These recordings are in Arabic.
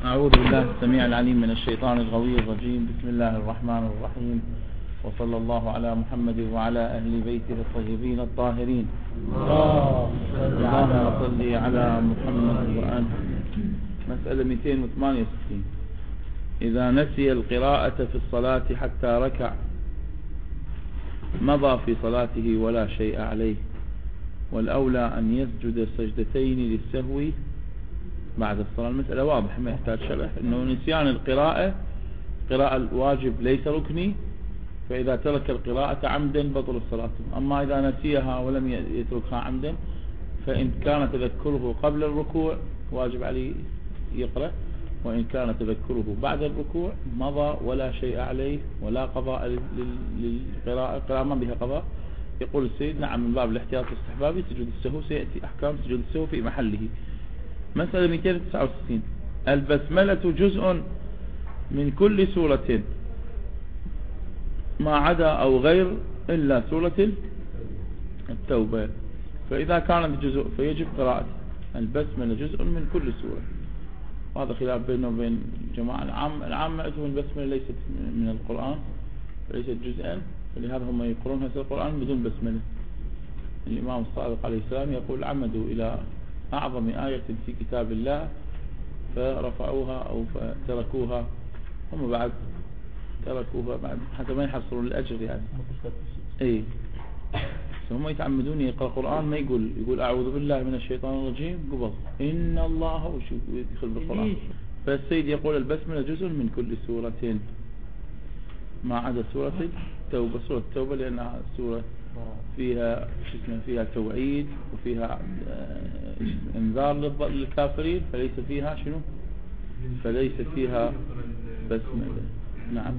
أعوذ بالله السميع العليم من الشيطان الغوي الرجيم. بسم الله الرحمن الرحيم، وصلى الله على محمد وعلى أهل بيته الطيبين الطاهرين. اللهم صل على محمد وآله. مسألة 268. إذا نسي القراءة في الصلاة حتى ركع مضى في صلاته ولا شيء عليه، والأولى أن يسجد سجدتين للسهو بعد الصلاة. المسألة واضحة ما يحتاج شرح، أنه نسيان القراءة قراءة الواجب ليس ركني، فإذا ترك القراءة عمدا بطل الصلاة. أما إذا نسيها ولم يتركها عمدا فإن كان تذكره قبل الركوع واجب عليه يقرأ، وإن كان تذكره بعد الركوع مضى ولا شيء عليه ولا قضاء للقراءة، القراءة ما بها قضاء. يقول السيد نعم من باب الاحتياط الاستحبابي سجود السهو، سيأتي أحكام سجود السهو في محله. مسألة 269. البسملة جزء من كل سورة ما عدا أو غير إلا سورة التوبة، فإذا كانت جزء فيجب قراءة البسملة جزء من كل سورة. وهذا خلاف بينه وبين جماعة العامة عندهم البسملة ليست من القرآن، ليست جزءا، فلهذا هم يقرون هذا القرآن بدون بسملة. الإمام الصادق عليه السلام يقول عمدوا إلى أعظم آية في كتاب الله فرفعوها أو فتركوها، هم بعد تركوها بعد حتى ما يحصلوا الأجر يعني. إيه هم يتعمدون يقرأ القرآن ما يقول أعوذ بالله من الشيطان الرجيم قبل إن الله وشو يدخل بالقرآن. فالسيد يقول البسملة جزء من كل سورة ما عدا سورة التوبة. سورة التوبة لأنها سورة فيها توعيد وفيها انذار للكافرين، فليس فيها شنو؟ فليس فيها بسملة. نعم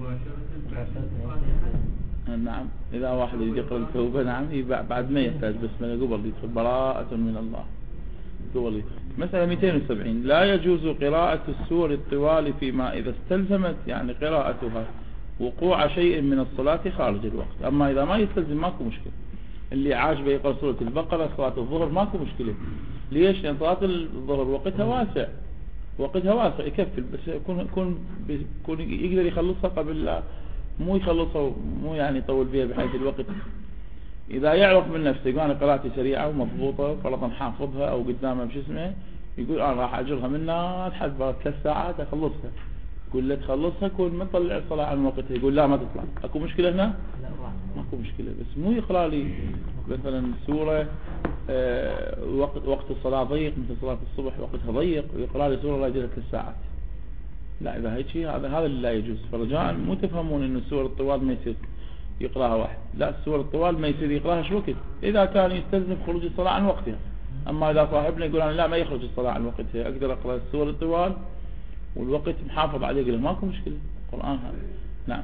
نعم إذا واحد يقرأ التوبة نعم بعد ما يحتاج بسملة قبل يدخل براءة من الله قبل يدخل. مسألة 270. لا يجوز قراءة السور الطوال فيما إذا استلزمت يعني قراءتها وقوع شيء من الصلاة خارج الوقت. أما إذا ما يستلزم ماكو مشكلة. اللي عاجبه يقرأ سورة البقرة صلاة الظهر ماكو مشكلة. ليش؟ لأن صلاة الظهر وقتها واسع يكفل، بس يكون يقدر يخلصها قبل، مو يخلصها مو يعني يطول فيها بحيث الوقت. إذا يعرف من نفسه يقول أنا قراءتي سريعة ومضبوطة فرضا حافظها أو قدامها بش اسمه، يقول أنا راح أجرها منها لحد 3 ساعات أخلصها. يقول له تخلصها كون ما تطلع الصلاة عن وقتها، يقول لا ما تطلع. أكو مشكلة هنا؟ ماكو مشكلة، بس مو يقرأ لي مثلا سورة وقت الصلاة ضيق مثل صلاة الصبح وقتها ضيق ويقرأ لي سورة لا يجيها 3 ساعات. لا إذا هيك شيء هذا اللي لا يجوز. فرجاء مو تفهمون إن السور الطوال ما يصير يقرأها واحد، لا السور الطوال ما يصير يقرأها شو وقت إذا كان يستلزم خروج الصلاة عن وقتها. أما إذا صاحبنا يقول أنا لا ما يخرج الصلاة عن وقتها أقدر أقرأ السور الطوال والوقت محافظ عليه، يقول ماكو مشكلة القرآن هذا. نعم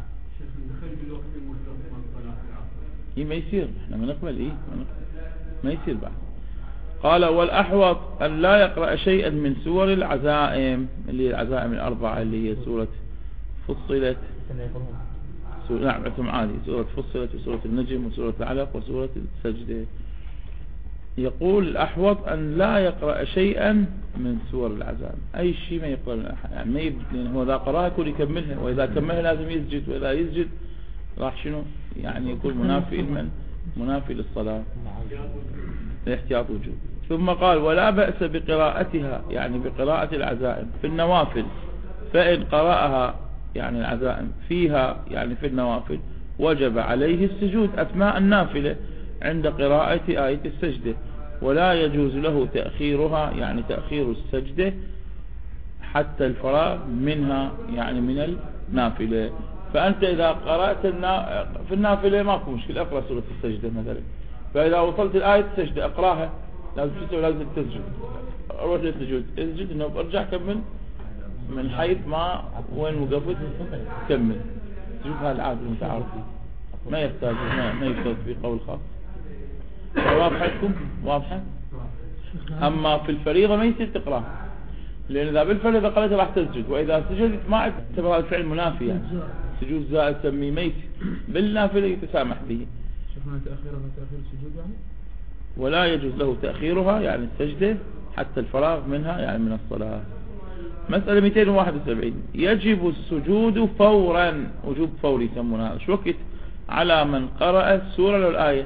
إيه ما يصير احنا ما نقبل ما يصير بعد. قال والأحوط أن لا يقرأ شيئا من سور العزائم اللي هي العزائم الأربعة اللي هي سورة فصلت نعم عادي سورة فصلت وسورة النجم وسورة العلق وسورة السجدة. يقول الأحوط أن لا يقرأ شيئا من سور العزائم، أي شيء ما يقرأ من أحد يعني ما لأنه هو إذا قرأها يكون يكملها، وإذا كملها لازم يسجد، وإذا يسجد راح شنو يعني يكون منافي للصلاة الاحتياط وجوب. ثم قال ولا بأس بقراءتها يعني بقراءة العزائم في النوافل، فإن قرأها يعني العزائم فيها يعني في النوافل وجب عليه السجود أثناء النافلة عند قراءة آية السجدة، ولا يجوز له تأخيرها يعني تأخير السجدة حتى الفراغ منها يعني من النافلة. فأنت إذا قرأت في النافلة ماكو مشكلة أقرأ سورة السجدة مثلا، فإذا وصلت الآية السجدة أقرأها لازم تسجد أروح للسجود اسجد إنه برجع كمل من حيث ما وين وقفت كمل. شوف هالعادة المتعارفين ما يحتاج ما يفترض في قول خاص. واضحة لكم؟ واضحة؟ أما في الفريضة ما يصير تقرأ، لأن إذا بالفريضة قرأت راح تسجد، وإذا سجدت ما اعتبر الفعل منافي يعني سجود زائد سمي ميت، بالنافلة يتسامح به. شوفنا تأخير السجود يعني ولا يجوز له تأخيرها يعني السجدة حتى الفراغ منها يعني من الصلاة. مسألة 271. يجب السجود فورا، وجوب فوري يسمونها. شو وقت على من قرأ السورة لو الآية؟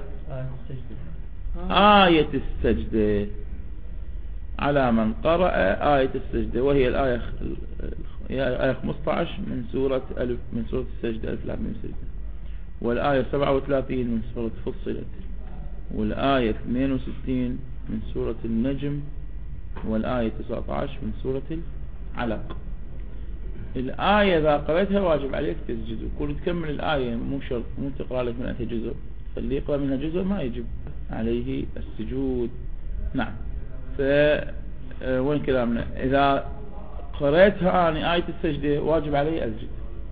آية السجدة. على من قرأ آية السجدة، وهي الآية 15 من سورة السجدة 1306، والآية 37 من سورة فصلت، والآية 62 من سورة النجم، والآية 19 من سورة العلق. الآية إذا قرأتها واجب عليك تسجد، وكل تكمل الآية مو شرط، مو تقرأ لك منها جزء، فاللي يقرأ منها جزء ما يجب عليه السجود. نعم. وين كلامنا؟ إذا قرأتها أنا آية السجدة واجب علي أسجد،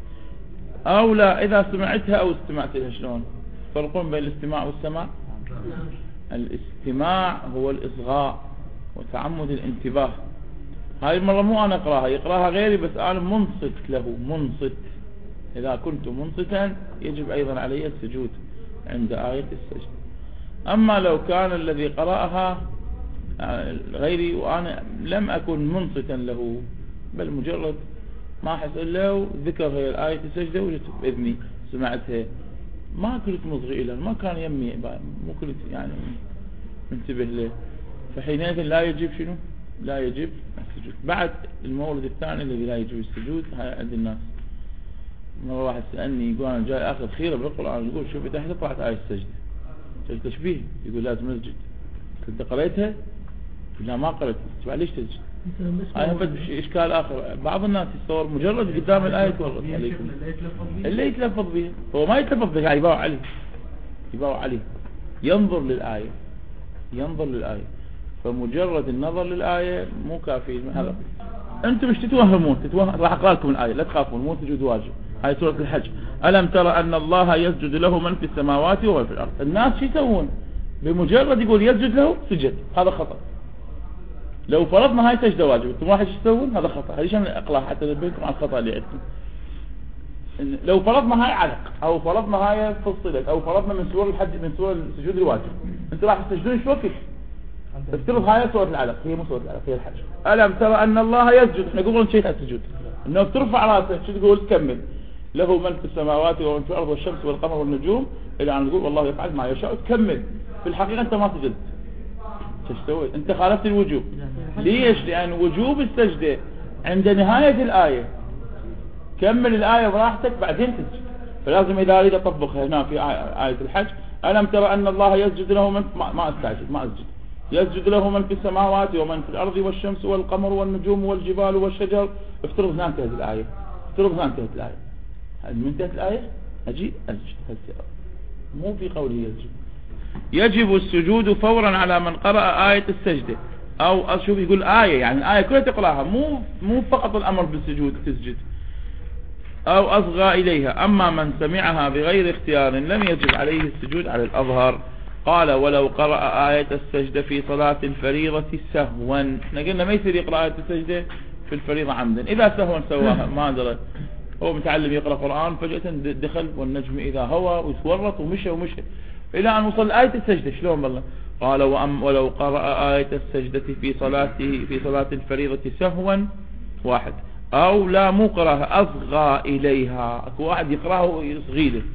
أو لا إذا سمعتها أو استمعت لها. شلون فرقون بين الاستماع والسماع؟ الاستماع هو الإصغاء وتعمد الانتباه. هاي المرة مو أنا أقراها، يقراها غيري، بس أنا منصت له، منصت. إذا كنت منصتا يجب أيضا علي السجود عند آية السجدة. أما لو كان الذي قرأها غيري وأنا لم أكن منصتا له، بل مجرد ما حصل له ذكر هي الآية السجدة وجدت بإذني سمعتها، ما كنت مصغي له، ما كان يمي، مو كنت يعني منتبه له، فحينئذ لا يجب شنو؟ لا يجب السجود. بعد المورد الثاني الذي لا يجب السجود هاي عند الناس. مرة واحد سألني يقول أنا جاي آخذ خيرة بالقرآن، يقول شوف تحت طلعت آية السجدة، قلت تشبيه، يقول لازم نسجد. كنت قريتها؟ لا ما قريتها. ليش تسجد؟ هاي فد إشكال آخر. بعض الناس يتصور مجرد قدام الآية تورط عليكم اللي يتلفظ بها، هو ما يتلفظ بها، يباوع عليه، يباوع عليه، ينظر للآية، ينظر للآية. فمجرد النظر للآية مو كافي. هذا أنتم مش تتوهمون، راح أقرأ لكم الآية لا تخافون، مو سجود واجب. هاي سورة الحج. ألم ترى أن الله يسجد له من في السماوات ومن في الأرض. الناس شو يسوون؟ بمجرد يقول يسجد له سجد، هذا خطأ. لو فرضنا هاي سجدة واجب، انتم واحد ايش تسوون؟ هذا خطأ. هذه عشان اقرأ حتى نبيكم على الخطأ اللي عندكم. لو فرضنا هاي علق، او فرضنا هاي فصلت، او فرضنا من سورة الحج، من سورة السجود الواجب، انتم راح تسجدون شو وقت؟ افترض هاي سورة العلق، هي مو سورة العلق، هي الحج. ألم ترى أن الله يسجد، احنا قبل نشيء السجود انه ترفع راسك، شو تقول؟ تكمل له من في السماوات ومن في الأرض والشمس والقمر والنجوم إلى أن نقول والله يفعل ما يشاء، تكمل. في الحقيقة أنت ما سجدت. شو سويت؟ أنت خالفت الوجوب. ليش؟ لأن وجوب السجدة عند نهاية الآية. كمل الآية براحتك بعدين تسجد. فلازم إذا أريد أطبقها هنا في آية الحج، ألم ترى أن الله يسجد له من، ما أستعجل، ما أسجد. يسجد له من في السماوات ومن في الأرض والشمس والقمر والنجوم والجبال والشجر. افترض هنا انتهت الآية، افترض هنا انتهت الآية. من انتهت الآية أجي أسجد. مو في قوله يسجد. يجب السجود فورا على من قرأ آية السجدة، أو أشوف يقول آية، يعني الآية كلها تقرأها، مو فقط الأمر بالسجود تسجد، أو أصغى إليها. أما من سمعها بغير اختيار لم يجب عليه السجود على الأظهر. قال ولو قرأ آية السجدة في صلاة الفريضة سهوا. احنا قلنا ما يصير يقرأ آية السجدة في الفريضة عمدا، إذا سهوا سواها ما درى، هو متعلم يقرأ قرآن فجأة دخل والنجم إذا هوى ويتورط ومشى إلى أن وصل آية السجدة. شلون بالله؟ قال ولو قرأ آية السجدة في صلاة الفريضة سهوا واحد، أو لا مو قرأها أصغى إليها، أكو واحد يقرأها ويصغي له،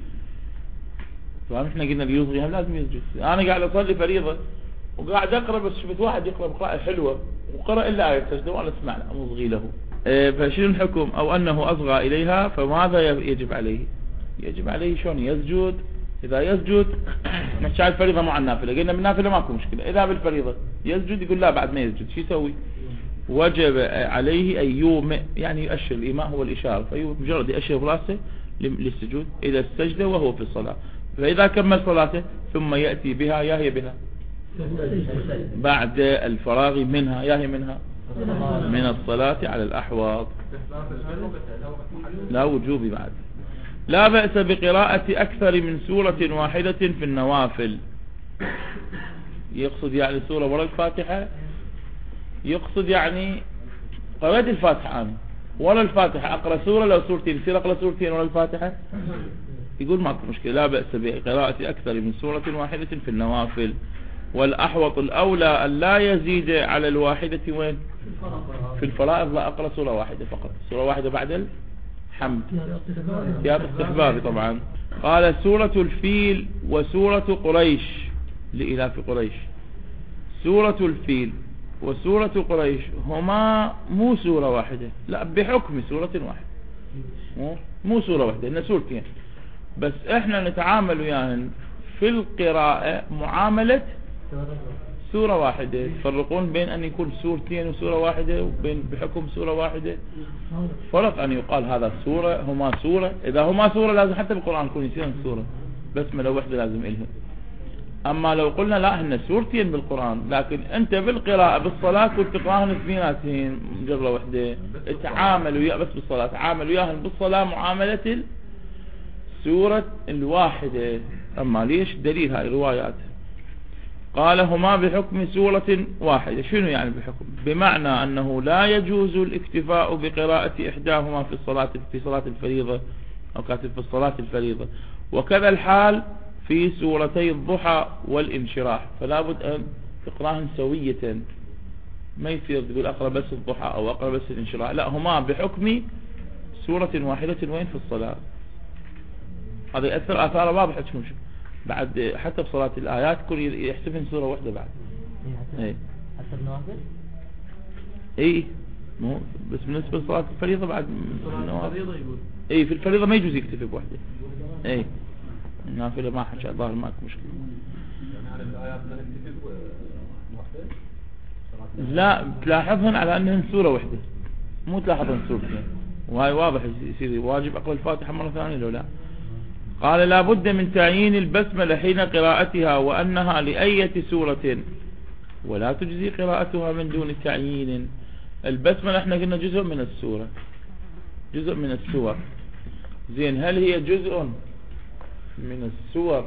فاحنا قلنا اللي يصغيها لازم يسجد. أنا قاعد أصلي فريضة وقاعد أقرأ، بس شفت واحد يقرأ بقراءة حلوة وقرأ إلا آية السجدة وأنا أسمع له مصغي له. فشنو الحكم؟ أو أنه أصغى إليها، فماذا يجب عليه؟ يجب عليه شلون يسجد؟ إذا يسجد نحكي الفريضة مع النافلة، قلنا بالنافلة ماكو مشكلة. إذا بالفريضة يسجد، يقول لا بعد ما يسجد شو يسوي؟ وجب عليه أن يومئ، يعني يؤشر. الإيماء هو الإشارة، فمجرد يؤشر براسه للسجود إلى السجدة وهو في الصلاة. فإذا كمل صلاته ثم يأتي بها، ياهي بها بعد الفراغ منها، ياهي منها من الصلاة على الأحوط. لا وجوبي بعد. لا بأس بقراءة أكثر من سورة واحدة في النوافل. يقصد يعني سورة وراء الفاتحة، يقصد يعني قرأت الفاتحة أنا ولا الفاتحة أقرأ سورة، لو سورتين يصير أقرأ سورتين ولا الفاتحة، يقول ماكو مشكلة. لا بأس بقراءة أكثر من سورة واحدة في النوافل. والأحوط الأولى أن لا يزيد على الواحدة وين؟ في الفرائض لا أقرأ سورة واحدة فقط، سورة واحدة بعد الحمد سياق استحبابي طبعا. قال سورة الفيل وسورة قريش لإلاف قريش. سورة الفيل وسورة قريش هما مو سورة واحدة، لا بحكم سورة واحدة، مو سورة واحدة، إنها سورتين، بس احنا نتعامل وياهن في القراءة معاملة سورة واحدة. تفرقون بين أن يكون سورتين وسورة واحدة وبين بحكم سورة واحدة. فرق أن يقال هذا سورة هما سورة، إذا هما سورة لازم حتى بالقرآن يكون يصيرن سورة، بس لو واحدة لازم إلها. أما لو قلنا لا هن سورتين بالقرآن، لكن أنت بالقراءة بالصلاة كنت تقراهن اثنيناتين مجرة واحدة، تعامل ويا بس بالصلاة، تعامل وياهن بالصلاة معاملة السورة الواحدة. أما ليش دليل هاي الروايات؟ قال هما بحكم سورة واحدة. شنو يعني بحكم؟ بمعنى أنه لا يجوز الاكتفاء بقراءة إحداهما في صلاة الفريضة أو كاتب في الصلاة الفريضة، وكذا الحال في سورتي الضحى والانشراح، فلا بد أن تقراهن سوية، ما يصير تقول أقرأ بس الضحى أو أقرأ بس الانشراح، لا هما بحكم سورة واحدة وين في الصلاة. هذا يأثر آثار واضحة شنو بعد حتى بصلاة الآيات كل يحسبن سورة واحدة بعد. اي حتى النوافل اي مو بس بالنسبة لصلاة الفريضة بعد الفريضة يقول اي في الفريضة ما يجوز يكتفي بوحدة. اي النافلة ما حكى ظاهر ماك مشكلة. لا تلاحظهن على انهن سورة واحدة، مو تلاحظهن سورتين، وهاي واضح يصير واجب اقرأ الفاتحة مرة ثانية لو لا. قال لا بد من تعيين البسملة حين قراءتها وأنها لأية سورة ولا تجزي قراءتها من دون تعيين. البسملة احنا قلنا جزء من السورة، جزء من السور. زين هل هي جزء من السور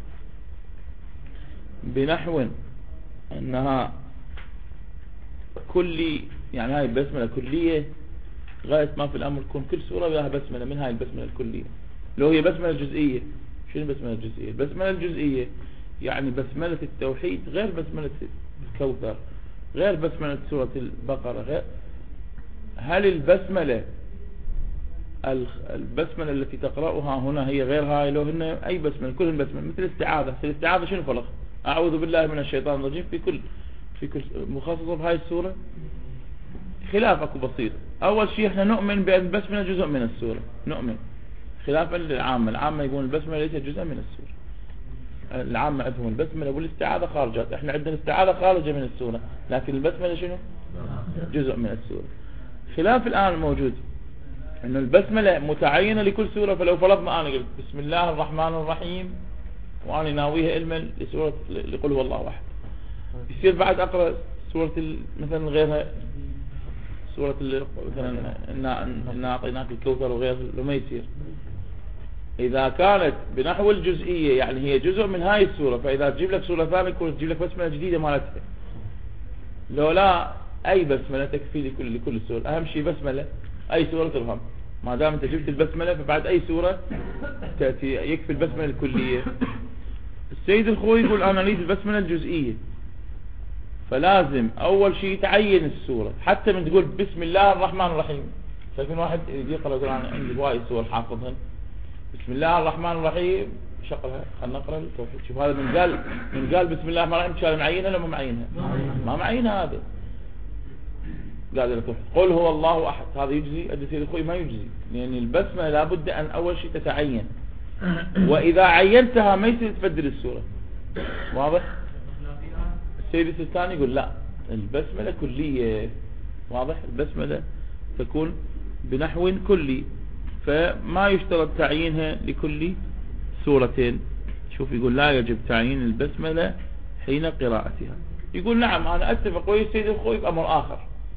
بنحو أنها كلي، يعني هاي البسملة كلية غاية ما في الأمر تكون كل سورة وياها بسملة من هاي البسملة الكلية. لو هي بسملة جزئية، شنو بسملة الجزئية؟ البسملة الجزئية يعني بسملة التوحيد غير بسملة الكوثر، غير بسملة سورة البقرة، غير. هل البسملة التي تقرأها هنا هي غير هاي؟ لو هن أي بسملة كلهم بسملة، مثل الاستعاذة. الاستعاذة شنو فرق؟ أعوذ بالله من الشيطان الرجيم في كل مخصصة بهاي السورة. خلاف اكو بسيط. أول شيء احنا نؤمن بأن البسملة جزء من السورة، نؤمن خلافا للعامة. العامة يقول البسملة ليست جزء من السورة، العامة عندهم البسملة والاستعاذة خارجات، احنا عندنا الاستعاذة خارجة من السورة، لكن البسملة شنو؟ جزء من السورة. خلاف الآن موجود انه البسملة متعينة لكل سورة. فلو فرضنا انا قلت بسم الله الرحمن الرحيم وانا ناويها علما لسورة لقل هو الله احد، يصير بعد اقرأ سورة مثلا غيرها، سورة مثلا إنا أعطيناك الكوثر وغيرها، لما يصير. إذا كانت بنحو الجزئية يعني هي جزء من هاي السورة، فإذا تجيب لك سورة ثانية تجيب لك بسملة جديدة مالتها. لو لا أي بسملة تكفي لكل سورة، أهم شيء بسملة أي سورة ترهم. ما دام أنت جبت البسملة فبعد أي سورة تأتي يكفي البسملة الكلية. السيد الخوي يقول أنا أريد البسملة الجزئية، فلازم أول شيء تعين السورة. حتى من تقول بسم الله الرحمن الرحيم، فيكون واحد يقرأ القرآن عندي وايد سور حافظهن، بسم الله الرحمن الرحيم شقلها خلنا نقرأ التوحيد. شوف هذا من قال بسم الله الرحمن الرحيم كان معينها ولا ما معينها؟ ما معينها. هذا قال لك قل هو الله أحد، هذا يجزي؟ السيد الخوي ما يجزي، لأن البسمة لابد أن أول شيء تتعين، وإذا عينتها ما يصير تفدل السورة. واضح؟ السيد الثاني يقول لا البسملة كلية، واضح؟ البسملة تكون بنحو كلي، فما يشترط تعيينها لكل سورتين. شوف يقول لا يجب تعيين البسملة حين قراءتها. يقول نعم أنا أتفق ويا السيد الخوي بأمر آخر.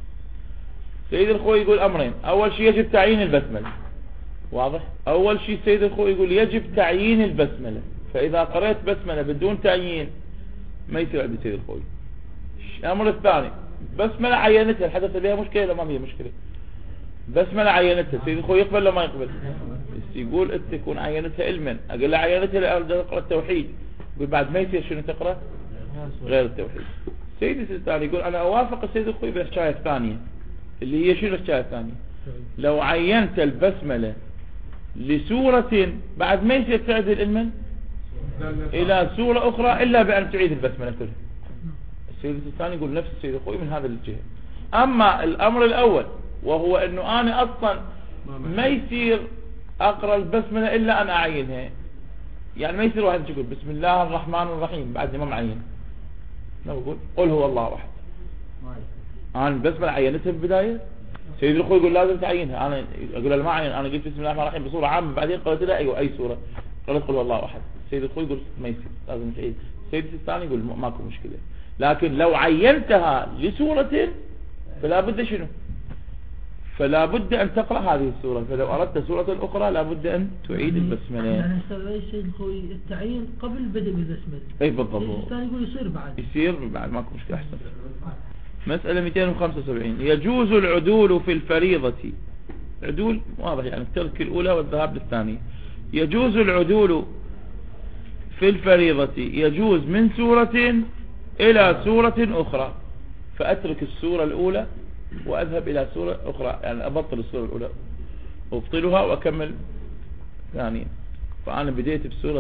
السيد الخوي يقول أمرين، أول شيء يجب تعيين البسملة، واضح؟ أول شيء السيد الخوي يقول يجب تعيين البسملة، فإذا قرأت بسملة بدون تعيين ما يصير عند السيد الخوي. الأمر الثاني بسملة عينتها، الحدث بها مشكلة ولا ما فيها مشكلة؟ بسملة عينتها، السيد الخوي يقبل ولا ما يقبل؟ يقول انت تكون عينتها علما، اقول له عينتها لأقرأ التوحيد، يقول بعد ما يصير شنو تقرأ؟ غير التوحيد. السيد السيستاني يقول أنا أوافق السيد الخوي بالحكاية الثانية اللي هي شنو الحكاية الثانية؟ لو عينت البسملة لسورة بعد ما يصير تعدل المن إلى سورة أخرى إلا بأن تعيد البسملة كلها. السيد السيستاني يقول نفس السيد الخوي من هذا الجهة. أما الأمر الأول وهو أنه أنا أصلا ما يصير أقرأ البسملة إلا أن أعينها، يعني ما يصير واحد يقول بسم الله الرحمن الرحيم بعد ما معين، نقول قل هو الله واحد. أنا البسملة عينتها بالبداية، سيد الخوي يقول لازم تعينها. أنا أقول له ما عين، أنا قلت بسم الله الرحمن الرحيم بصورة عامة بعدين قلت له أيوة أي سورة، قلت قل هو الله واحد. سيد الخوي يقول ما يصير لازم تعيد. سيد الثاني يقول ماكو مشكلة، لكن لو عينتها لسورة فلا بد شنو؟ فلا بد أن تقرأ هذه السورة، فلو أردت سورة أخرى لا بد أن تعيد البسملة. يعني السيد الخوي التعيين قبل بدء بالبسملة. أي بالضبط. الثاني يقول يصير بعد. يصير بعد ماكو مشكلة. أحسن. مسألة 275 يجوز العدول في الفريضة. عدول واضح يعني الترك الأولى والذهاب للثانية. يجوز العدول في الفريضة، يجوز من سورة إلى سورة أخرى، فأترك السورة الأولى وأذهب إلى سورة أخرى، يعني أبطل السورة الأولى أبطلها وأكمل ثانية. فأنا بديت بسورة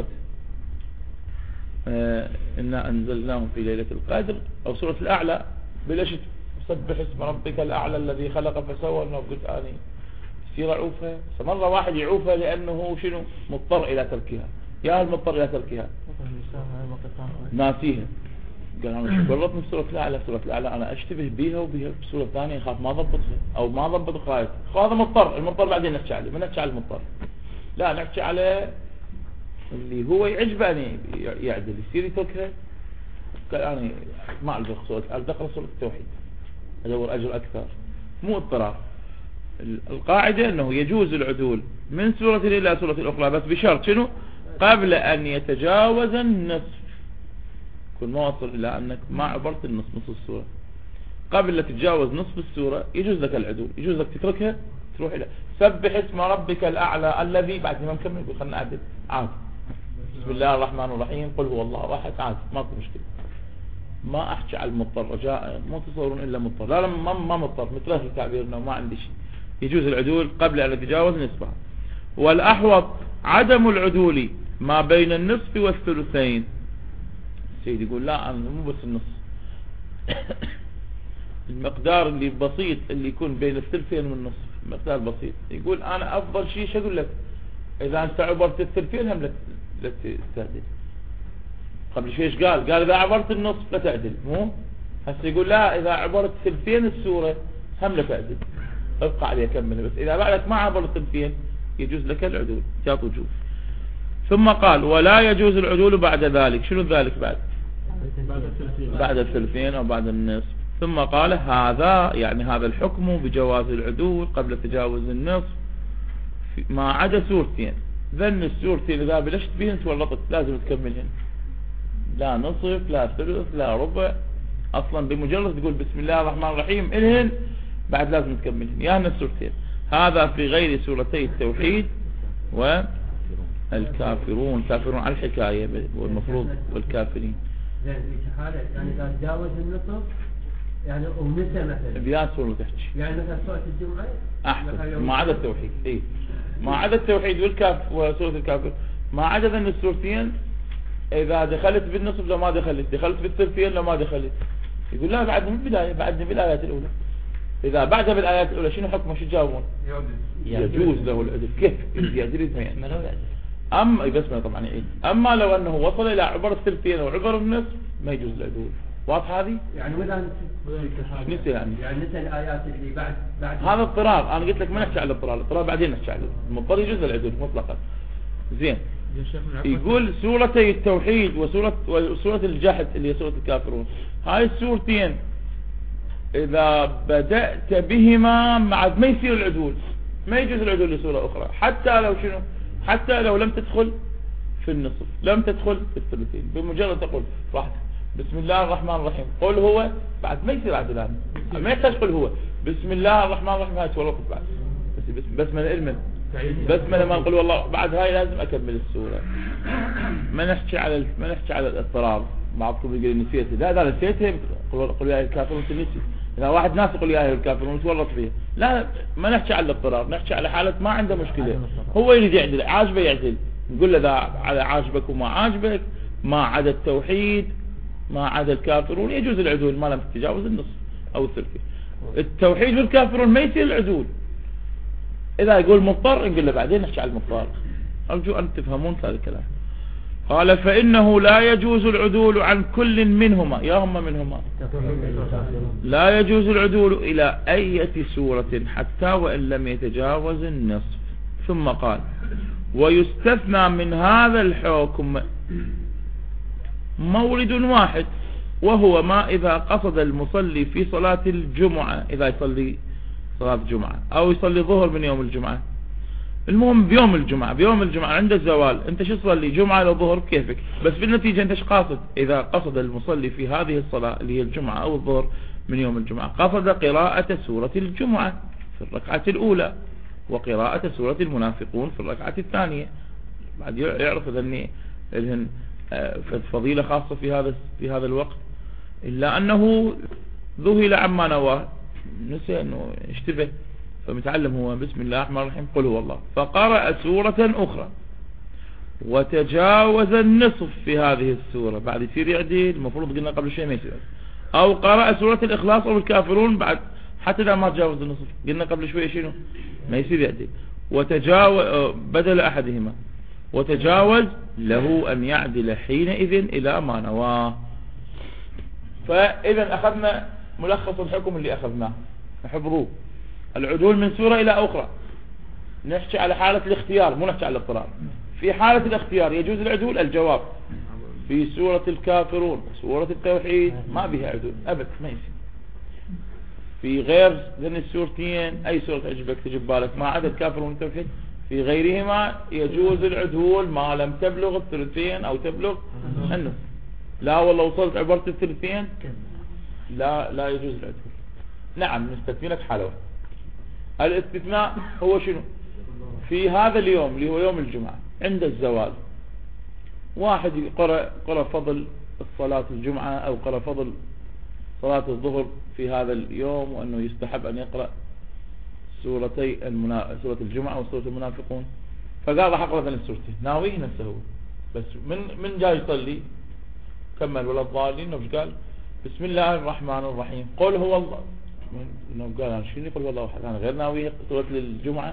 إنا أنزلناه في ليلة القدر أو سورة الأعلى، بلشت سبح اسم ربك الأعلى الذي خلق فسوى، قلت أني يصير أعوفها. فمرة واحد يعوفها لأنه شنو مضطر إلى تركها، يا المضطر إلى تركها ناسيها. قال أنا قررت من سورة الأعلى، سورة الأعلى أنا أشتبه بيها وبيها بسورة ثانية خاف ما ضبطها أو ما ضبط قراءتها. هذا مضطر، المضطر بعدين نحكي عليه، ما نحكي على المضطر، لا نحكي على اللي هو يعجبه أن يعدل يصير يتركها. قال أنا ما ألزق سورة الأعلى، أقرأ سورة التوحيد أدور أجر أكثر، مو اضطرار. القاعدة أنه يجوز العدول من سورة إلى سورة الأخرى بس بشرط شنو؟ قبل أن يتجاوز النصف، كل ما وصل إلى أنك ما عبرت النصف، نصف السورة. قبل لا تتجاوز نصف السورة يجوز لك العدول، يجوز لك تتركها تروح إلى سبح اسم ربك الأعلى الذي بعد ما مكمل يقول خلنا أعدل عادي. بسم الله الرحمن الرحيم قل هو الله واحد عادي ماكو مشكلة. ما أحكي على المضطر رجاء، ما تصورون إلا مضطر، لا ما مضطر مثل التعبير إنه ما عندي شيء. يجوز العدول قبل أن يتجاوز نصفها. والأحوط عدم العدول ما بين النصف والثلثين. السيد يقول لا أنا مو بس النص المقدار اللي بسيط اللي يكون بين الثلثين والنصف مقدار بسيط. يقول أنا أفضل شيء شو أقول لك، إذا أنت عبرت الثلثين هم لا تعدل. قبل شوي ايش قال إذا عبرت النصف لا تعدل، مو هسه يقول لا إذا عبرت ثلثين السورة هم لا تعدل، ابقى عليه كمل. بس إذا بعدك ما عبرت ثلثين يجوز لك العدول جاء وجوب. ثم قال ولا يجوز العدول بعد ذلك. شنو ذلك بعد الثلثين أو بعد النصف. ثم قال هذا يعني هذا الحكم بجواز العدول قبل تجاوز النصف ما عدا سورتين. ذن السورتين إذا بلشت بهن تورطت لازم تكملهن، لا نصف لا ثلث لا ربع، أصلا بمجرد تقول بسم الله الرحمن الرحيم إلهن بعد لازم تكملهن يعني السورتين. هذا في غير سورتي التوحيد والكافرون. كافرون على الحكاية والمفروض والكافرين. يعني إذا تجاوز النصف يعني ونسى مثلا بيان سورة تحكي يعني مثلا سورة الجمعة أحسن ما عدا التوحيد. إيه ما عدا التوحيد والكاف وسورة الكافر، ما عدا ذن السورتين إذا دخلت بالنصف لو ما دخلت بالثلثين لو ما دخلت. يقول لا بعد من البداية، بعدنا بالآيات الأولى. إذا بعدها بالآيات الأولى شنو حكمه شو جاوبون؟ يجوز له العدل. كيف يعدل أما بسمه طبعا يعيد. أما لو أنه وصل إلى عبر الثلثين أو عبر النصف ما يجوز العدول. واضح هذه؟ يعني وإذا نسي يعني نسي الآيات اللي بعد هذا اضطرار. أنا قلت لك ما نحكي على الاضطرار بعدين نحكي عليه. المضطر يجوز العدول مطلقا. زين يقول سورتي التوحيد وسورة الجحد اللي هي سورة الكافرون، هاي السورتين إذا بدأت بهما بعد ما يصير العدول، ما يجوز العدول لسورة أخرى حتى لو شنو، حتى لو لم تدخل في النصف لم تدخل في الثلثين. بمجرد تقول راح بسم الله الرحمن الرحيم قل هو بعد ما يصير عدلان، ما يحتاج قل هو بسم الله الرحمن الرحيم هاي تورطت بعد بس من علم بس ما لما نقول والله بعد هاي لازم أكمل السورة. ما نحكي على الاضطرار بعضكم يقول نسيته، لا نسيته، قل يا الكافرون تنسي. إذا واحد ناس يقول يا أيها الكافرون تورط فيها، لا ما نحكي على الاضطرار، نحكي على حالة ما عنده مشكلة، هو يريد يعدل، عاجبه يعدل، نقول له إذا على عاجبك وما عاجبك، ما عدا التوحيد ما عدا الكافرون يجوز العدول ما لم تتجاوز النصف أو الثلثين. التوحيد والكافرون ما يصير العدول. إذا يقول مضطر نقول له بعدين نحكي على المضطر. أرجو أن تفهمون هذا الكلام. قال فإنه لا يجوز العدول عن كل منهما، يا هم منهما، لا يجوز العدول إلى أي سورة حتى وإن لم يتجاوز النصف. ثم قال ويستثنى من هذا الحكم مورد واحد، وهو ما إذا قصد المصلي في صلاة الجمعة، إذا يصلي صلاة الجمعة أو يصلي ظهر من يوم الجمعة، المهم بيوم الجمعة عند الزوال، انت شو تصلي جمعة لو ظهر كيفك، بس بالنتيجة انت شو قاصد؟ إذا قصد المصلي في هذه الصلاة اللي هي الجمعة أو الظهر من يوم الجمعة قصد قراءة سورة الجمعة في الركعة الأولى وقراءة سورة المنافقون في الركعة الثانية، بعد يعرف ذني لهن فضيلة خاصة في هذا الوقت، إلا أنه ذهل عما نواه، نسي أنه اشتبه، فمتعلم هو بسم الله الرحمن الرحيم قل هو الله، فقرأ سورة أخرى وتجاوز النصف في هذه السورة، بعد يصير يعدل، المفروض قلنا قبل شيء ما يصير، أو قرأ سورة الإخلاص أو الكافرون بعد حتى إذا ما تجاوز النصف، قلنا قبل شوية شنو ما يصير يعدل، وتجاوز بدل أحدهما، وتجاوز له أن يعدل حينئذ إلى ما نواه. فإذا أخذنا ملخص الحكم اللي أخذناه، حفظوه، العدول من سورة إلى أخرى، نحكي على حالة الاختيار مو نحكي على الاضطرار. في حالة الاختيار يجوز العدول، الجواب في سورة الكافرون سورة التوحيد ما بها عدول أبد، ما يصير. في غير ذن السورتين أي سورة عجبك تجيب بالك ما عدا الكافرون والتوحيد، في غيرهما يجوز العدول ما لم تبلغ الثلثين أو تبلغ النصف. لا والله وصلت عبرت الثلثين لا يجوز العدول. نعم نستثني لك حالة، الاستثناء هو شنو؟ في هذا اليوم اللي هو يوم الجمعة عند الزوال، واحد قرأ فضل الصلاة الجمعة أو قرأ فضل صلاة الظهر في هذا اليوم، وأنه يستحب أن يقرأ سورة الجمعة وسورة المنافقون، فقال راح أقرأ ذن السورتين، ناويه نفسه، بس من جاي يصلي كمل ولا الضالين، قال بسم الله الرحمن الرحيم قل هو الله، قال أنا شنو يقول والله واحد، أنا غير ناوي سورة الجمعة،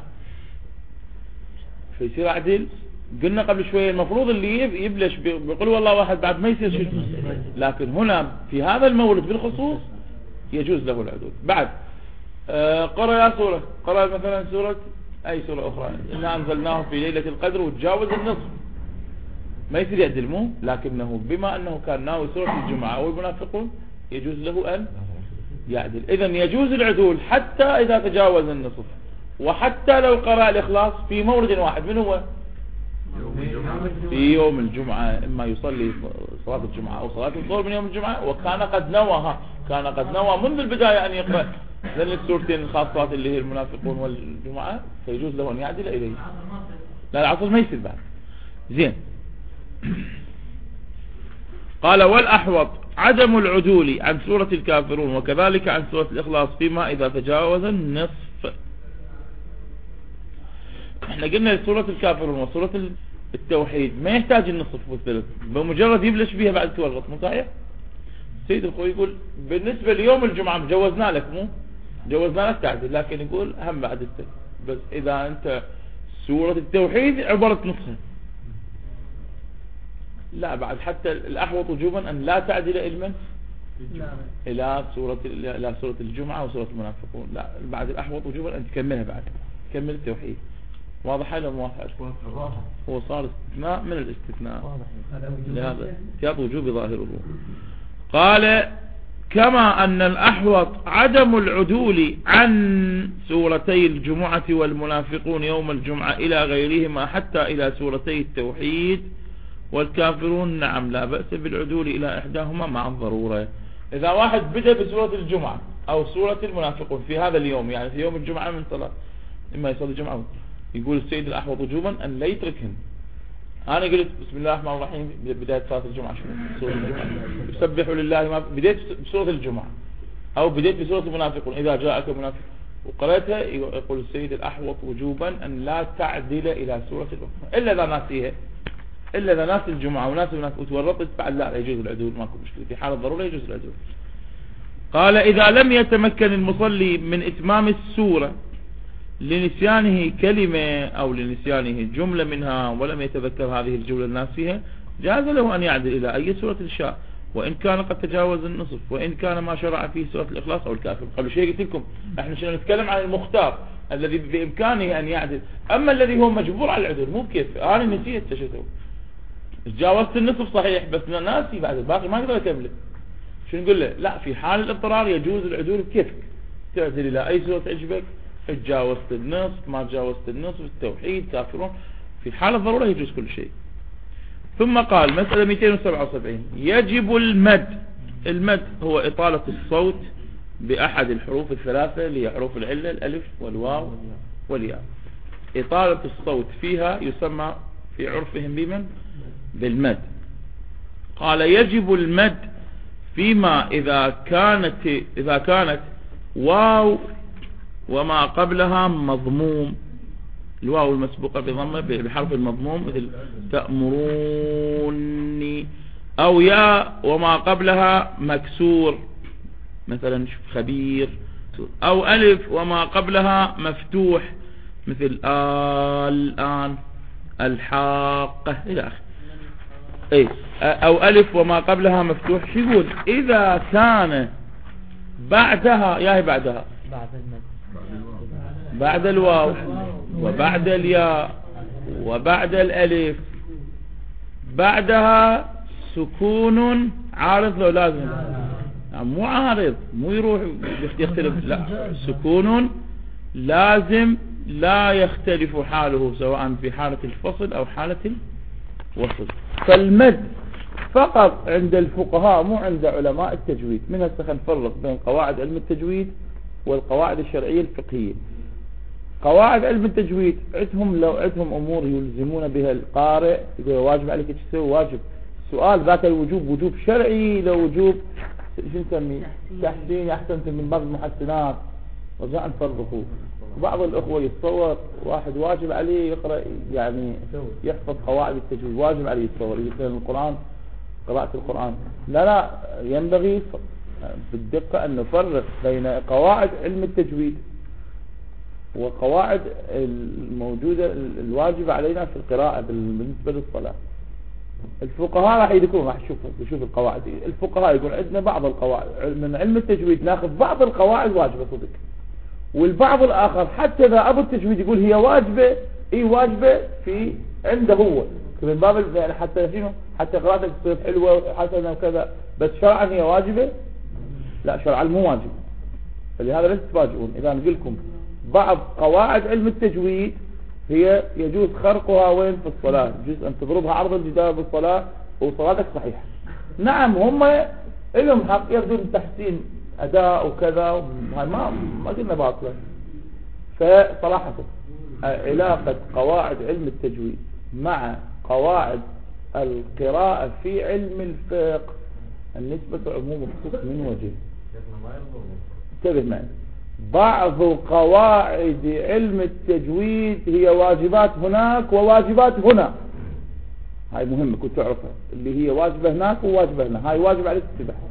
فيصير عدل. قلنا قبل شوية المفروض اللي يبلش بيقول والله واحد بعد ما يصير شيء، لكن هنا في هذا المورد بالخصوص يجوز له العدول. بعد قرأ يا سورة، قرأ مثلا سورة أي سورة أخرى إنا أنزلناه في ليلة القدر وتجاوز النصف، ما يصير يعدل مو، لكنه بما أنه كان ناوي سورة الجمعة أو المنافقون يجوز له أن يعدل. إذن يجوز العدول حتى إذا تجاوز النصف، وحتى لو قرأ الإخلاص في مورد واحد، من هو؟ في يوم الجمعة، إما يصلي صلاة الجمعة أو صلاة الظهر من يوم الجمعة، وكان قد نوى منذ البداية أن يقرأ ذن السورتين الخاصات اللي هي المنافقون والجمعة، فيجوز له أن يعدل إليه. لا العصر ما يصير بعد. زين. قال والأحوط عدم العدول عن سورة الكافرون وكذلك عن سورة الإخلاص فيما إذا تجاوز النصف. احنا قلنا سورة الكافرون وسورة التوحيد ما يحتاج النصف والثلث، بمجرد يبلش بيها بعد تورط، مو صحيح؟ سيد الخوي يقول بالنسبة ليوم الجمعة جوزنا لك، مو جوزنا لك تعدل، لكن يقول هم بعد الثلث، بس إذا أنت سورة التوحيد عبرت نصها، لا بعد حتى الأحوط وجوبا أن لا تعدل إلى سورة الجمعة وسورة المنافقون، لا بعد الأحوط وجوبا أن تكملها، بعد تكمل التوحيد. واضح ولا مو واضح؟ هو صار استثناء من الاستثناء، لهذا احتياط وجوب ظاهره. قال كما أن الأحوط عدم العدول عن سورتي الجمعة والمنافقون يوم الجمعة إلى غيرهما حتى إلى سورتي التوحيد والكافرون، نعم لا بأس بالعدول إلى إحداهما مع الضرورة. إذا واحد بدأ بسورة الجمعة أو سورة المنافقون في هذا اليوم، يعني في يوم الجمعة من صلاة إما يصلي الجمعة، يقول السيد الأحوط وجوبا أن لا يتركهن، أنا قلت بسم الله الرحمن الرحيم بداية صلاة الجمعة، شنو سورة الجمعة؟ يسبح لله ما بديت بسورة الجمعة أو بديت بسورة المنافقون إذا جاءك منافق، وقرأتها يقول السيد الأحوط وجوبا أن لا تعدل إلى سورة الأخرى إلا إذا ناسيها، إلا إذا ناس الجمعة وناس المنافق وتورطت بعد لا يجوز العدول، ماكو مشكلة، في حال الضرورة يجوز العدول. قال إذا لم يتمكن المصلي من إتمام السورة لنسيانه كلمة أو لنسيانه جملة منها ولم يتذكر هذه الجملة الناسية، جاز له أن يعدل إلى أي سورة شاء، وإن كان قد تجاوز النصف، وإن كان ما شرع فيه سورة الإخلاص أو الكافر. قبل شيء قلت لكم احنا شنو نتكلم عن المختار الذي بإمكانه أن يعدل، أما الذي هو مجبور على العدل مو بكيف أنا نسيت تشتو تجاوزت النصف صحيح بس ناسي بعد الباقي ما أقدر أكمله، شنو نقول له؟ لا، في حال الاضطرار يجوز العدول بكيفك، تعدل إلى أي سورة تعجبك، تجاوزت النصف ما تجاوزت النصف، التوحيد كافرون، في حال الضرورة يجوز كل شيء. ثم قال مسألة 277 يجب المد. المد هو إطالة الصوت بأحد الحروف الثلاثة اللي هي حروف العلة الألف والواو والياء، إطالة الصوت فيها يسمى في عرفهم بمن؟ بالمد. قال يجب المد فيما إذا كانت واو وما قبلها مضموم، الواو المسبوقة بضمه بحرف المضموم مثل تأمروني، أو ياء وما قبلها مكسور مثلا خبير، أو ألف وما قبلها مفتوح مثل الآن الحاقة إلى آخره. أو ألف وما قبلها مفتوح. شو يقول؟ إذا كان بعدها ياهي بعدها بعد الواو وبعد الياء وبعد الألف بعدها سكون عارض لو لازم، مو عارض مو يروح يختلف، لا، سكون لازم لا يختلف حاله سواء في حالة الفصل أو حالة الوصل. فالمد فقط عند الفقهاء مو عند علماء التجويد. من هسه نفرق بين قواعد علم التجويد والقواعد الشرعية الفقهية. قواعد علم التجويد عندهم أمور يلزمون بها القارئ، يقول واجب عليك تسوي واجب، سؤال ذاك الوجوب وجوب شرعي لو وجوب شو نسميه تحسين، يحسن من باب المحسنات، رجاء نفرقه. بعض الأخوة يتصور واحد واجب عليه يقرأ يعني يحفظ قواعد التجويد، واجب عليه يتصور يقرأ القرآن قراءة القرآن. لا ينبغي بالدقة أن نفرق بين قواعد علم التجويد وقواعد الموجودة الواجبة علينا في القراءة بالنسبة للصلاة. الفقهاء راح يذكرون، راح نشوف القواعد. الفقهاء يقول عندنا بعض القواعد من علم التجويد ناخذ بعض القواعد واجبة صدق، والبعض الآخر حتى إذا أبو التجويد يقول هي واجبة، واجبة في عنده هو من باب يعني حتى شنو حتى قراءتك تصير حلوة حسنة وكذا، بس شرعا هي واجبة؟ لا، شرعا مو واجبة. فلهذا لا تتفاجئون إذا نقول لكم بعض قواعد علم التجويد هي يجوز خرقها وين في الصلاة، يجوز أن تضربها عرض الجدار بالصلاة وصلاتك صحيحة. نعم هم لهم حق يردون تحسين أداء وكذا، ما قلنا باطلة. فصراحة علاقة قواعد علم التجويد مع قواعد القراءة في علم الفقه النسبة عموم وخصوص من وجه. انتبه معي، بعض قواعد علم التجويد هي واجبات هناك وواجبات هنا، هاي مهمة كنت تعرفها، اللي هي واجبة هناك وواجبة هنا، هاي واجب عليك تتبعها.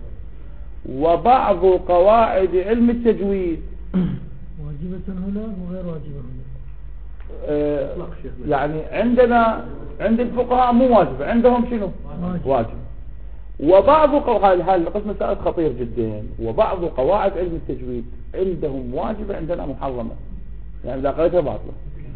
وبعض قواعد علم التجويد واجبة هنا وغير واجبة هنا. يعني عندنا عند الفقهاء مو واجبة، عندهم شنو واجب. وبعض قواعد هذا القسم سؤال خطير جدا، وبعض قواعد علم التجويد عندهم واجبة عندنا محرمة، يعني إذا قريتها باطلة،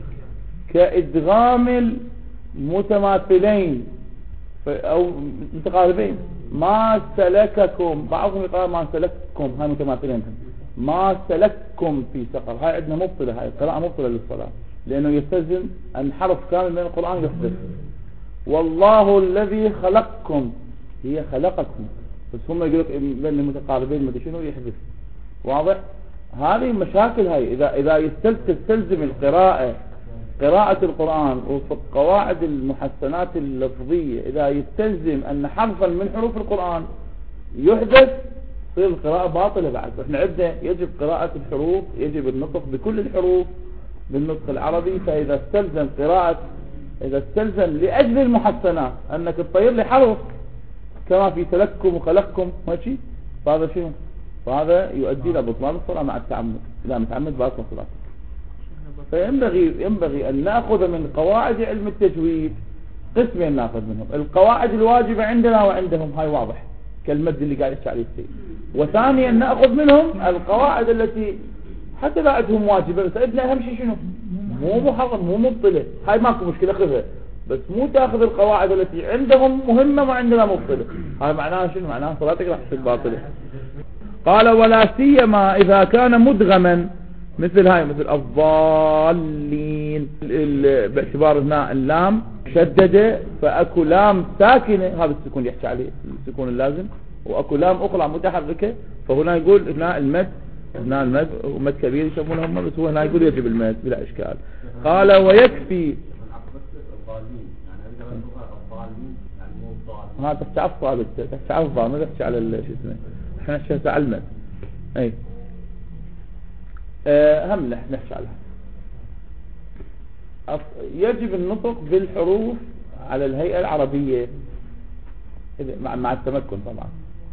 كإدغام المتماثلين أو متقاربين. ما سلككم، بعضهم يقال ما سلككم، هاي متماثلين، ما سلككم في سقر، هاي عندنا مبطلة، هاي قراءة مبطلة للصلاة، لأنه يستلزم أن حرف كامل من القرآن يحذف. والله الذي خلقكم، هي خلقكم، بس هم يقول لك بين المتقاربين ما شنو يحذف. واضح؟ هذه مشاكل. هاي إذا تستلزم القراءة قراءة القرآن وفق قواعد المحسنات اللفظية إذا يستلزم أن حرفا من حروف القرآن يحدث تصير القراءة باطلة بعد. احنا عندنا يجب قراءة الحروف، يجب النطق بكل الحروف بالنطق العربي. فإذا استلزم إذا استلزم لأجل المحسنات أنك تطير لي حرف كما في تلكم وخلقكم ماشي، فهذا شنو؟ فهذا يؤدي إلى بطلان الصلاة مع التعمد. إذا متعمد باطل صلاتك. فينبغي أن نأخذ من قواعد علم التجويد قسمين، نأخذ منهم القواعد الواجبة عندنا وعندهم، هاي واضح كالمد اللي قاعد يحكي عليه السيد. وثانيا نأخذ منهم القواعد التي حتى لا عندهم واجبة بس عندنا أهم شيء شنو؟ مو محرم مو مبطلة، هاي ماكو مشكلة خذها، بس مو تأخذ القواعد التي عندهم مهمة وعندنا مبطلة. هاي معناها شنو؟ معناها صلاتك راح تصير باطلة. قال ولا سيما إذا كان مدغما مثل هاي، مثل الضالين، باعتبار هنا اللام شددة فأكو لام ساكنة، هذا السكون يحكي عليه السكون اللازم، وأكو لام أخرى متحركة، فهنا يقول هنا المد، هنا المد ومد كبير يسمونه هم، بس هو هنا يقول يجب المد بلا إشكال. قال ويكفي ما تحكي على الصابت، تحكي على الضال، ما تحكي على شو اسمه، احنا نحكي على المد. اي هم نحكي عليها. يجب النطق بالحروف على الهيئة العربية مع التمكن طبعا.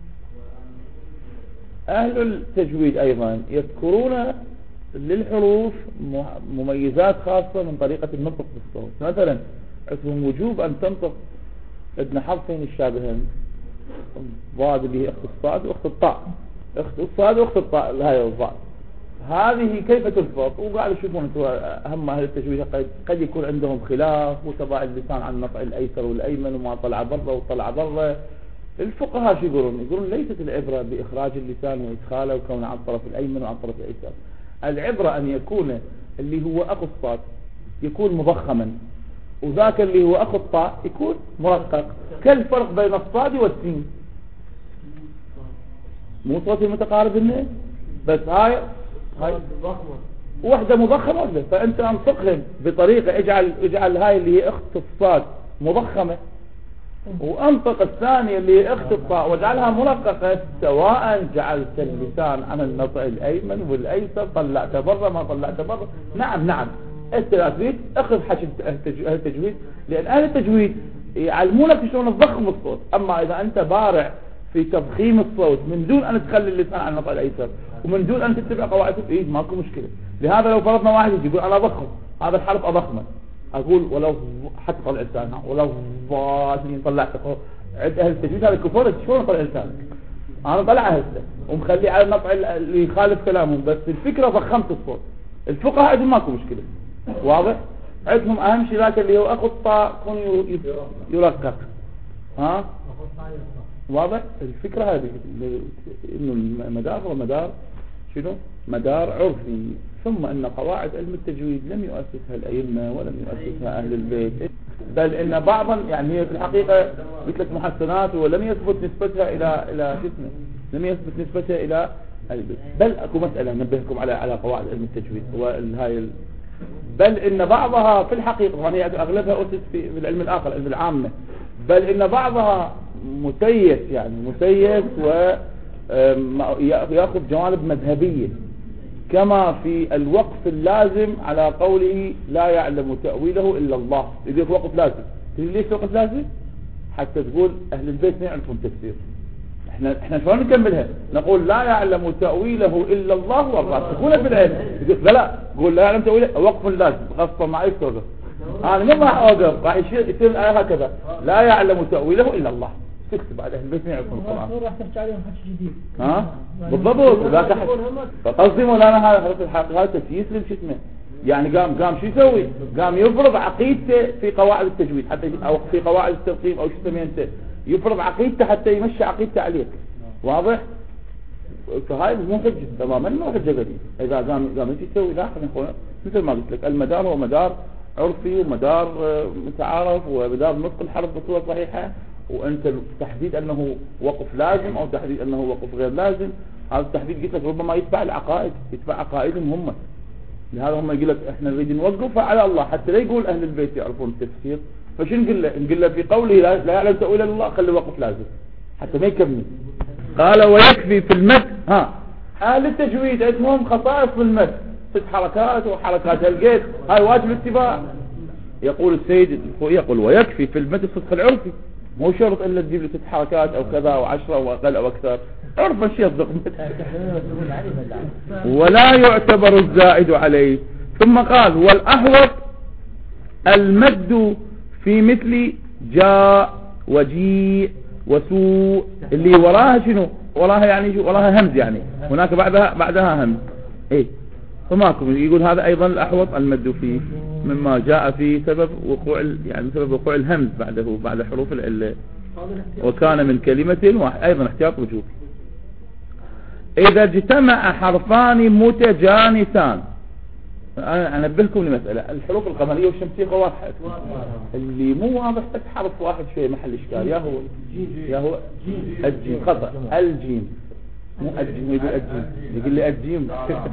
أهل التجويد أيضا يذكرون للحروف مميزات خاصة من طريقة النطق بالصوت. مثلا عندهم وجوب أن تنطق ابن حرفين الشابهين، الضاد اللي هي أخت الصاد وأخت الطاء، أخت الصاد وأخت الطاء هاي الضاد، هذه كيف تلفظ؟ وقاعد يشوفون انتم اهم اهل التجويد قد يكون عندهم خلاف وتبع اللسان عن النطق الايسر والايمن وما طلع برا وطلع برا. الفقهاء شو يقولون؟ يقولون ليست العبرة باخراج اللسان وادخاله وكونه على الطرف الايمن وعلى الطرف الايسر، العبرة ان يكون اللي هو اخو الصاد يكون مضخما وذاك اللي هو اخو الطاء يكون مرقق. كالفرق بين الصاد والسين، مو صوتي متقارب هنا، بس هاي واحدة مضخمة وحدة، فأنت أنطقهم بطريقة اجعل هاي اللي هي أخت الصاد مضخمة، وأنطق الثانية اللي هي أخت الطاء واجعلها مرققة، سواء جعلت اللسان عن النطق الأيمن والأيسر، طلعت برا ما طلعت برا. نعم أنت لا تريد أخذ حكي أهل التجويد، لأن أهل التجويد يعلمونك شلون تضخم الصوت. أما إذا أنت بارع في تضخيم الصوت من دون أن تخلي اللسان عن النطق الأيسر ومن دون أن تتبع قواعد التجويد ماكو مشكلة. لهذا لو فرضنا واحد يقول أنا أضخم هذا الحرف أضخمه، أقول ولو حتى طلع لسانها ولو ضاد طلعته، عند أهل التجويد هذا كفر، شلون طلع لسانك؟ أنا طلع هسه ومخلي على النطق اللي يخالف كلامهم، بس الفكرة ضخمت الصوت. الفقهاء عندهم ماكو مشكلة، واضح؟ عندهم أهم شيء ذاك اللي هو أخو الطاء يكون يرقق، ها؟ واضح؟ الفكرة هذه إنه المدار هو مدار شنو؟ مدار عرفي. ثم أن قواعد علم التجويد لم يؤسسها الأئمة ولم يؤسسها أهل البيت، بل إن بعضا يعني هي في الحقيقة مثل محسنات ولم يثبت نسبتها إلى جسمه، لم يثبت نسبتها إلى البيت. بل أكو مسألة نبهكم على قواعد علم التجويد وهاي بل إن بعضها في الحقيقة طبعا هي أغلبها أسس في العلم الآخر العلم العامة، بل إن بعضها مسيس يعني مسيس ويأخذ جوانب مذهبية، كما في الوقف اللازم على قوله لا يعلم تأويله إلا الله. يقول وقف لازم، تقول ليش وقف لازم؟ حتى تقول أهل البيت ما يعرفون تفسير. احنا شلون نكملها؟ نقول لا يعلم تأويله إلا الله والراسخون في العلم. لا قول لا يعلم تأويله وقف لازم غصبا معي توقف. أنا ما راح أوقف، راح يصير الآية هكذا لا يعلم تأويله إلا الله. تكتب بعد أهل البيت ما يعرفون القرآن. راح تحكي عليهم حكي جديد. بالضبط. لا تحت. فقصدي مولانا هذا تسييس للشتمة. يعني قام شو يسوي؟ قام يفرض عقيدته في قواعد التجويد حتى أو في قواعد الترقيم أو شو تسميه أنت، يفرض عقيدته حتى يمشي عقيدته عليك. واضح؟ فهاي مو حجة تماما، مو حجة قديم. إذا قام يسوي لا مثل ما قلت لك المدار هو مدار عرفي ومدار متعارف ومدار نطق الحرف بصورة صحيحة، وأنت تحديد أنه وقف لازم أو تحديد أنه وقف غير لازم، هذا التحديد قلت لك ربما يتبع العقائد، يتبع عقائدهم هم. لهذا هم يقول لك احنا نريد نوقفها على الله حتى لا يقول اهل البيت يعرفون التفسير. فشو نقول له في قوله لا يعلم تأويل الله خلي الوقف لازم حتى ما يكمل. قال ويكفي في المد. اهل التجويد عندهم خصائص في المد 6 حركات وحركات القيد هاي واجب الاتباع. يقول السيد الخوئي يقول ويكفي في المد الصدق العرفي مو شرط الا تجيب له 6 حركات او كذا او 10 او اقل او اكثر عرف الشيء الصدق ولا يعتبر الزائد عليه. ثم قال والاحوط المد في مثل جاء وجيء وسوء اللي وراها شنو وراها يعني وراها همز يعني هناك بعدها همز ايه فماكم يقول هذا ايضا الاحوط المد فيه مما جاء في سبب وقوع يعني سبب وقوع الهمز بعد حروف العله وكان من كلمة ايضا احتياط وجوبي. اذا اجتمع حرفان متجانسان انبهكم لمسألة الحروف القمرية والشمسية واضحة اللي مو واضح حرف واحد شوية محل اشكال يا هو الجيم خطأ الجيم مو الجيم يقول لي الجيم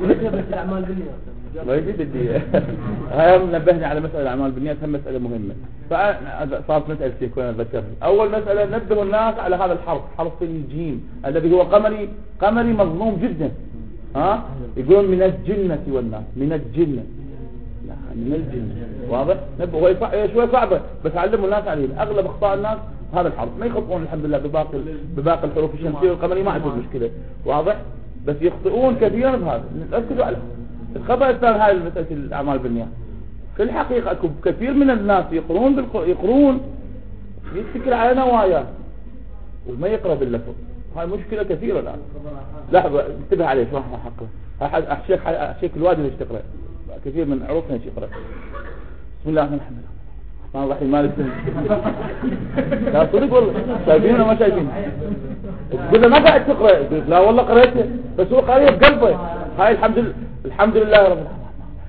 ما بدي هاي نبهني على مسألة الأعمال بالنيات هم مسألة مهمة فصارت مسألة يكون أذكرها. أول مسألة نبه الناس على هذا الحرف حرف الجيم الذي هو قمري مظلوم جدا يقولون من الجنة والناس من الجنة لا من الجنة واضح نبه هو شوي صعبة بس علموا الناس عليه. أغلب أخطاء الناس هذا الحرف ما يخطئون الحمد لله بباقي الحروف الشمسية والقمرية ما عندهم مشكلة واضح بس يخطئون كثيرا بهذا نتأكدوا عليه. الخطأ الثاني هاي مسألة الأعمال بالنيات في الحقيقة كثير من الناس يقرون يتكل على نوايا وما يقرأ باللفظ هاي مشكلة كثيرة الآن. لحظة انتبه عليه شو راح أحقه الشيخ الوادي ليش تقرأ كثير من عروفنا ليش يقرأ بسم الله الرحمن الرحيم مالك لا صدق والله شايفينه ما شايفينه تقول له ما قاعد تقرأ يقول لا والله قرأته بس هو قرأه بقلبه هاي الحمد لله رب العالمين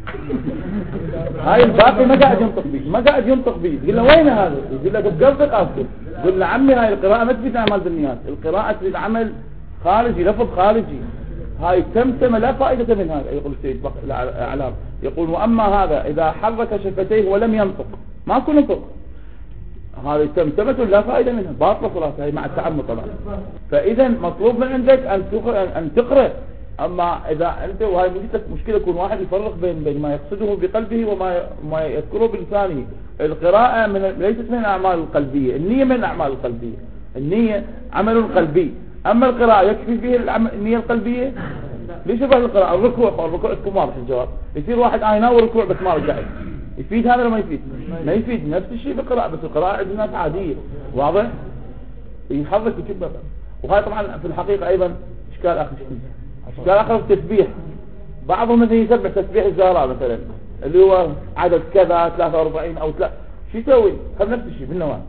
هاي الباقي ما قاعد ينطق بيه تقول له وين هذا يقول لك بقلبك أذكر يقول له عمي هاي القراءة ما تفيد أعمال بالنيات القراءة تفيد عمل خارجي لفظ خارجي هاي تمتم لا فائدة من هذا. يقول السيد الأعلام يقول وأما هذا إذا حرك شفتيه ولم ينطق ما كن نطق هذه تمتمة لا فائدة منها باطلة صلاته هي مع التعمد طبعا. فإذا مطلوب من عندك أن تقرأ. أما إذا أنت وهي مشكلة يكون واحد يفرق بين ما يقصده بقلبه وما يذكره بلسانه. القراءة ليست من الأعمال القلبية النية من الأعمال القلبية النية عمل قلبي. أما القراءة يكفي فيه النية القلبية ليش يبقى القراءة الركوع عندكم واضح الجواب يصير واحد يناول ركوع بس ما رجع يفيد هذا ولا ما يفيد ما يفيد نفس الشيء بالقراءة بس القراءة عند الناس عادية واضح يحرك وكبه. وهذا طبعا في الحقيقة أيضا إشكال آخر في التسبيح بعضهم مثلا يسبح تسبيح الزهراء مثلا اللي هو عدد كذا 43 أو 3 شو يسوي هذا نفس الشيء بالنواه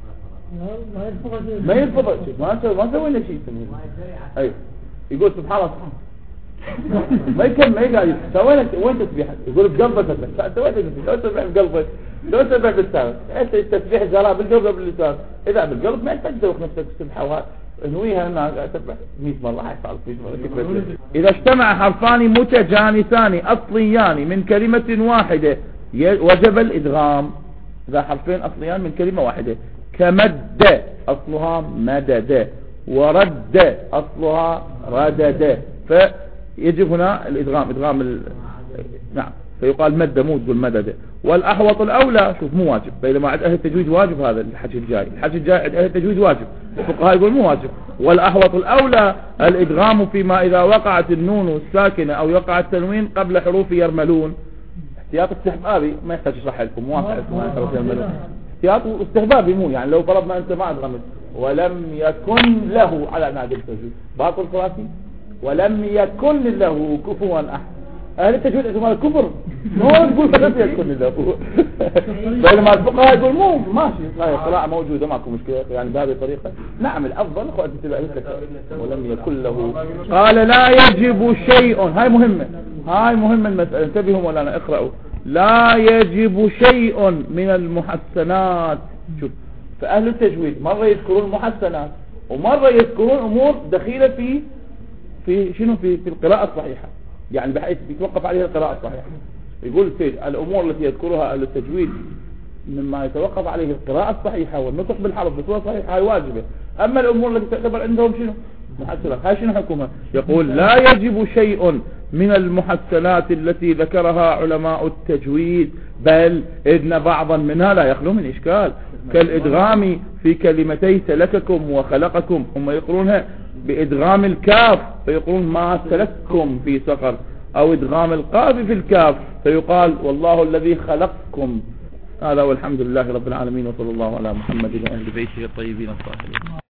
ما ينفضل ما سوينا شيء ايوه يقول سبحان الله ما يكمل ما يقعد سوينا وين تسبيحك يقول بقلبك سويت تسبيح بقلبك لو تسبيح باللسان انت التسبيح زراء بالقلب باللسان اذا بالقلب ما يحتاج تدوخ نفسك السبحه انويها انها تسبح 100 مره حيصير 100 مره. اذا اجتمع حرفان متجانسان اصليان من كلمه واحده وجب الادغام. اذا حرفين اصليان من كلمه واحده كمد أصلها مدد ورد أصلها ردد فيجب هنا الإدغام نعم فيقال مد مو تقول مدد. والأحوط الأولى شوف مو واجب بينما عند أهل التجويد واجب هذا الحكي الجاي عند أهل التجويد واجب الفقهاء يقول مو واجب. والأحوط الأولى الإدغام فيما إذا وقعت النون الساكنة أو وقع التنوين قبل حروف يرملون. احتياط استحبابي ما يحتاج اشرح لكم موافق اسمها حروف يرملون احتياط واستحبابي مو يعني لو فرضنا انت ما ادغمت ولم يكن له على نادي التجويد باطل ثلاثي ولم يكن له كفوا احد. اهل التجويد اسمها الكفر مو تقول فقط يكن له بينما الفقهاء يقول مو ماشي هاي القراءه موجوده ماكو مشكله يعني بهذه الطريقه. نعم الافضل اخواتي تبع ولم يكن له. قال لا يجب شيء هاي مهمه المساله انتبهوا ولا اقرأوا. لا يجب شيء من المحسنات. شوف فأهل التجويد مرة يذكرون المحسنات ومرة يذكرون أمور دخيلة في شنو في القراءة الصحيحة يعني بحيث يتوقف عليها القراءة الصحيحة. يقول في الأمور التي يذكرها أهل التجويد مما يتوقف عليه القراءة الصحيحة والنطق بالحرف بصورة صحيحة هاي واجبة. أما الأمور التي تعتبر عندهم شنو محسنات هاي شنو حكمها؟ يقول لا يجب شيء من المحسنات التي ذكرها علماء التجويد، بل إن بعضا منها لا يخلو من إشكال، كالإدغام في كلمتي سلككم وخلقكم، هم يقولونها بإدغام الكاف فيقولون ما سلككم في سقر، أو إدغام القاف في الكاف فيقال والله الذي خلقكم. هذا والحمد لله رب العالمين، وصلى الله على محمد وأهل بيته الطيبين الطاهرين.